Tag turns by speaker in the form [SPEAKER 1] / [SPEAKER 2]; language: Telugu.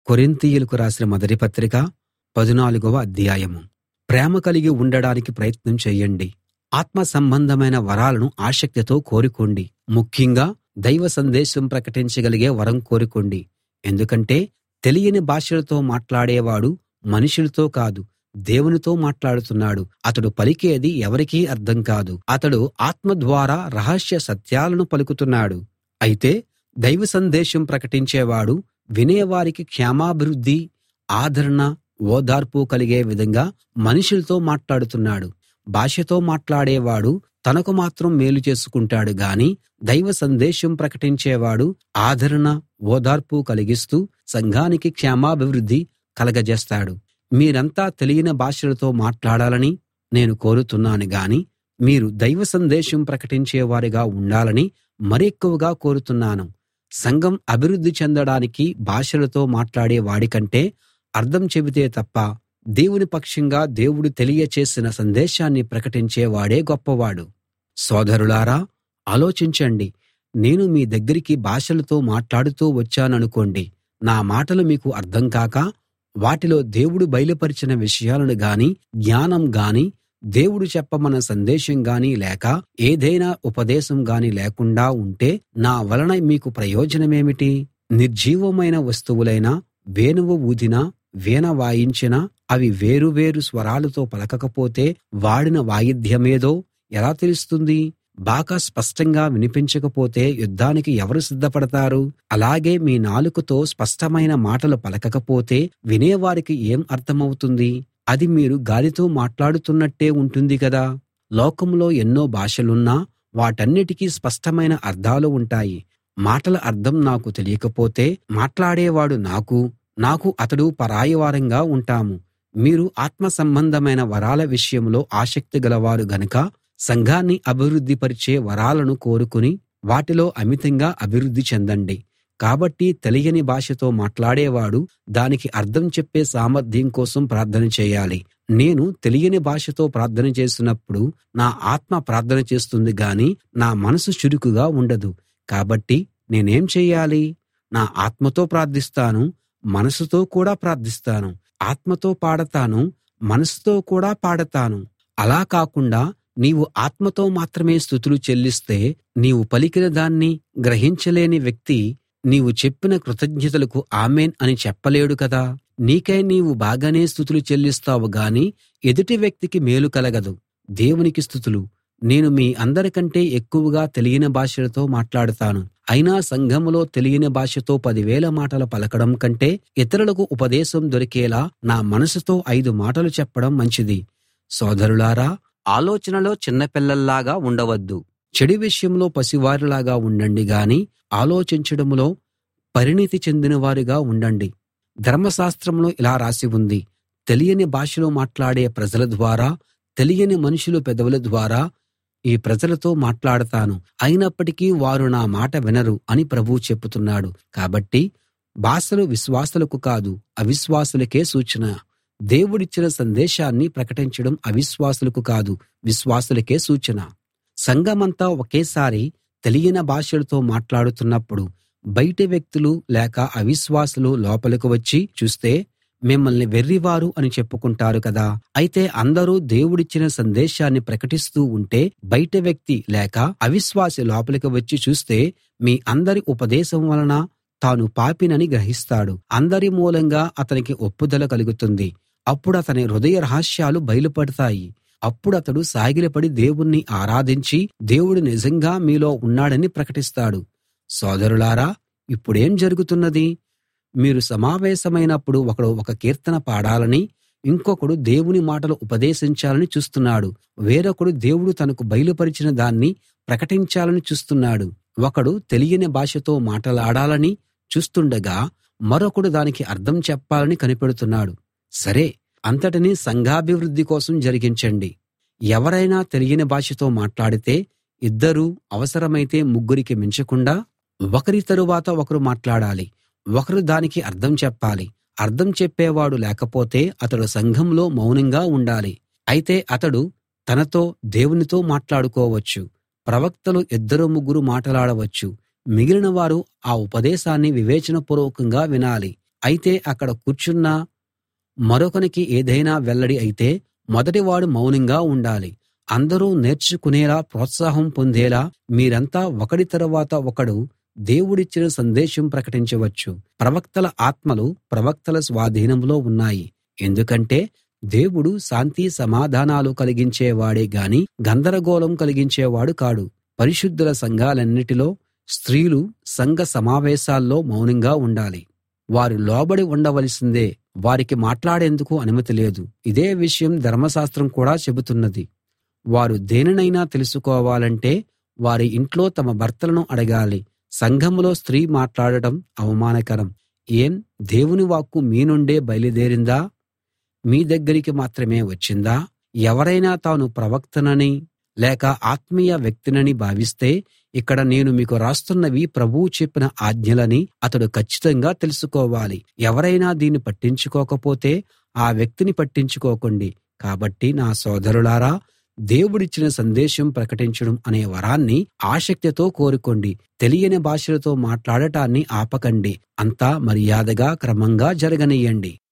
[SPEAKER 1] కొరింథీయులకు రాసిన మొదటి పత్రిక 14వ అధ్యాయము. ప్రేమ కలిగి ఉండడానికి ప్రయత్నం చేయండి. ఆత్మ సంబంధమైన వరాలను ఆసక్తితో కోరుకోండి. ముఖ్యంగా దైవ సందేశం ప్రకటించగలిగే వరం కోరుకోండి. ఎందుకంటే తెలియని భాషలతో మాట్లాడేవాడు మనుషులతో కాదు, దేవునితో మాట్లాడుతున్నాడు. అతడు పలికేది ఎవరికీ అర్థం కాదు. అతడు ఆత్మ ద్వారా రహస్య సత్యాలను పలుకుతున్నాడు. అయితే దైవ సందేశం ప్రకటించేవాడు వినేవారికి క్షేమాభివృద్ధి, ఆదరణ, ఓదార్పు కలిగే విధంగా మనుషులతో మాట్లాడుతున్నాడు. భాషతో మాట్లాడేవాడు తనకు మాత్రం మేలు చేసుకుంటాడు గాని దైవ సందేశం ప్రకటించేవాడు ఆదరణ, ఓదార్పు కలిగిస్తూ సంఘానికి క్షేమాభివృద్ధి కలగజేస్తాడు. మీరంతా తెలియని భాషలతో మాట్లాడాలని నేను కోరుతున్నాను గాని మీరు దైవ సందేశం ప్రకటించేవారిగా ఉండాలని మరెక్కువగా కోరుతున్నాను. సంఘం అభివృద్ధి చెందడానికి భాషలతో మాట్లాడే వాడికంటే అర్థం చెబితే తప్ప దేవుని పక్షంగా దేవుడు తెలియచేసిన సందేశాన్ని ప్రకటించే వాడే గొప్పవాడు. సోదరులారా, ఆలోచించండి. నేను మీ దగ్గరికి భాషలతో మాట్లాడుతూ వచ్చాననుకోండి. నా మాటలు మీకు అర్థం కాక వాటిలో దేవుడు బయలుపరిచిన విషయాలను గాని, జ్ఞానం గాని, దేవుడు చెప్పమన్న సందేశం గాని లేక ఏదైనా ఉపదేశం గాని లేకుండా ఉంటే నా వలన మీకు ప్రయోజనమేమిటి? నిర్జీవమైన వస్తువులైన వేణువు ఊదినా, వీణ వాయించినా అవి వేరు వేరు స్వరాలతో పలకకపోతే వాడిన వాయిద్యమేదో ఎలా తెలుస్తుంది? బాగా స్పష్టంగా వినిపించకపోతే యుద్ధానికి ఎవరు సిద్ధపడతారు? అలాగే మీ నాలుకతో స్పష్టమైన మాటలు పలకకపోతే వినేవారికి ఏం అర్థమవుతుంది? అది మీరు గాలితో మాట్లాడుతున్నట్టే ఉంటుంది కదా. లోకంలో ఎన్నో భాషలున్నా వాటన్నిటికీ స్పష్టమైన అర్థాలు ఉంటాయి. మాటల అర్థం నాకు తెలియకపోతే మాట్లాడేవాడు నాకు అతడు పరాయివారంగా ఉంటాము. మీరు ఆత్మ సంబంధమైన వరాల విషయంలో ఆసక్తి గలవారు గనుక సంఘాన్ని అభివృద్ధిపరిచే వరాలను కోరుకుని వాటిలో అమితంగా అభివృద్ధి చెందండి. కాబట్టి తెలియని భాషతో మాట్లాడేవాడు దానికి అర్థం చెప్పే సామర్థ్యం కోసం ప్రార్థన చేయాలి. నేను తెలియని భాషతో ప్రార్థన చేసినప్పుడు నా ఆత్మ ప్రార్థన చేస్తుంది గాని నా మనసు చురుకుగా ఉండదు. కాబట్టి నేనేం చెయ్యాలి? నా ఆత్మతో ప్రార్థిస్తాను, మనసుతో కూడా ప్రార్థిస్తాను. ఆత్మతో పాడతాను, మనసుతో కూడా పాడతాను. అలా కాకుండా నీవు ఆత్మతో మాత్రమే స్తుతులు చెల్లిస్తే నీవు పలికిన దాన్ని గ్రహించలేని వ్యక్తి నీవు చెప్పిన కృతజ్ఞతలకు ఆమేన్ అని చెప్పలేడు కదా. నీకై నీవు బాగానే స్తుతులు చెల్లిస్తావు గాని ఎదుటి వ్యక్తికి మేలు కలగదు. దేవునికి స్తుతులు. నేను మీ అందరికంటే ఎక్కువగా తెలియని భాషలతో మాట్లాడతాను. అయినా సంఘంలో తెలియని భాషతో 10,000 మాటలు పలకడం కంటే ఇతరులకు ఉపదేశం దొరికేలా నా మనసుతో 5 మాటలు చెప్పడం మంచిది. సోదరులారా, ఆలోచనలో చిన్నపిల్లల్లాగా ఉండవద్దు. చెడు విషయంలో పసివారిలాగా ఉండండి గాని ఆలోచించడంలో పరిణితి చెందినవారుగా ఉండండి. ధర్మశాస్త్రంలో ఇలా రాసి ఉంది, తెలియని భాషలో మాట్లాడే ప్రజల ద్వారా, తెలియని మనుషుల పెదవుల ద్వారా ఈ ప్రజలతో మాట్లాడతాను, అయినప్పటికీ వారు నా మాట వినరు అని ప్రభువు చెప్పుతున్నాడు. కాబట్టి భాషలు విశ్వాసులకు కాదు, అవిశ్వాసులకే సూచన. దేవుడిచ్చిన సందేశాన్ని ప్రకటించడం అవిశ్వాసులకు కాదు, విశ్వాసులకే సూచన. సంఘమంతా ఒకేసారి తెలియని భాషలతో మాట్లాడుతున్నప్పుడు బయటి వ్యక్తులు లేక అవిశ్వాసులు లోపలికి వచ్చి చూస్తే మిమ్మల్ని వెర్రివారు అని చెప్పుకుంటారు కదా. అయితే అందరూ దేవుడిచ్చిన సందేశాన్ని ప్రకటిస్తూ ఉంటే బయట వ్యక్తి లేక అవిశ్వాసి లోపలికి వచ్చి చూస్తే మీ అందరి ఉపదేశం వలన తాను పాపినని గ్రహిస్తాడు. అందరి మూలంగా అతనికి ఒప్పుదల కలుగుతుంది. అప్పుడు అతని హృదయ రహస్యాలు బయలుపడతాయి. అప్పుడతడు సాగిలపడి దేవుణ్ణి ఆరాధించి దేవుడు నిజంగా మీలో ఉన్నాడని ప్రకటిస్తాడు. సోదరులారా, ఇప్పుడేం జరుగుతున్నది? మీరు సమావేశమైనప్పుడు ఒకడు ఒక కీర్తన పాడాలని, ఇంకొకడు దేవుని మాటలు ఉపదేశించాలని చూస్తున్నాడు. వేరొకడు దేవుడు తనకు బయలుపరిచిన దాన్ని ప్రకటించాలని చూస్తున్నాడు. ఒకడు తెలియని భాషతో మాటలాడాలని చూస్తుండగా మరొకడు దానికి అర్థం చెప్పాలని కనిపెడుతున్నాడు. సరే, అంతటినీ సంఘాభివృద్ధి కోసం జరిగించండి. ఎవరైనా తెలియని భాషతో మాట్లాడితే ఇద్దరూ, అవసరమైతే ముగ్గురికి మించకుండా ఒకరి తరువాత ఒకరు మాట్లాడాలి. ఒకరు దానికి అర్థం చెప్పాలి. అర్థం చెప్పేవాడు లేకపోతే అతడు సంఘంలో మౌనంగా ఉండాలి. అయితే అతడు తనతో దేవునితో మాట్లాడుకోవచ్చు. ప్రవక్తలు 2-3 మాటలాడవచ్చు. మిగిలిన వారు ఆ ఉపదేశాన్ని వివేచనపూర్వకంగా వినాలి. అయితే అక్కడ కూర్చున్న మరొకనికి ఏదైనా వెల్లడి అయితే మొదటివాడు మౌనంగా ఉండాలి. అందరూ నేర్చుకునేలా, ప్రోత్సాహం పొందేలా మీరంతా ఒకడి తరువాత ఒకడు దేవుడిచ్చిన సందేశం ప్రకటించవచ్చు. ప్రవక్తల ఆత్మలు ప్రవక్తల స్వాధీనంలో ఉన్నాయి. ఎందుకంటే దేవుడు శాంతి సమాధానాలు కలిగించేవాడే గాని గందరగోళం కలిగించేవాడు కాడు. పరిశుద్ధుల సంఘాలన్నిటిలో స్త్రీలు సంఘ సమావేశాల్లో మౌనంగా ఉండాలి. వారు లోబడి ఉండవలసిందే. వారికి మాట్లాడేందుకు అనుమతి లేదు. ఇదే విషయం ధర్మశాస్త్రం కూడా చెబుతున్నది. వారు దేనినైనా తెలుసుకోవాలంటే వారి ఇంట్లో తమ భర్తలను అడగాలి. సంఘంలో స్త్రీ మాట్లాడటం అవమానకరం. ఏం, దేవుని వాక్కు మీ నుండే బయలుదేరిందా? మీ దగ్గరికి మాత్రమే వచ్చిందా? ఎవరైనా తాను ప్రవక్తనని లేక ఆత్మీయ వ్యక్తినని భావిస్తే ఇక్కడ నేను మీకు రాస్తున్నవి ప్రభువు చెప్పిన ఆజ్ఞలని అతడు ఖచ్చితంగా తెలుసుకోవాలి. ఎవరైనా దీన్ని పట్టించుకోకపోతే ఆ వ్యక్తిని పట్టించుకోకండి. కాబట్టి నా సోదరులారా, దేవుడిచ్చిన సందేశం ప్రకటించడం అనే వరాన్ని ఆసక్తితో కోరుకోండి. తెలియని భాషలతో మాట్లాడటాన్ని ఆపకండి. అంతా మర్యాదగా క్రమంగా జరగనియ్యండి.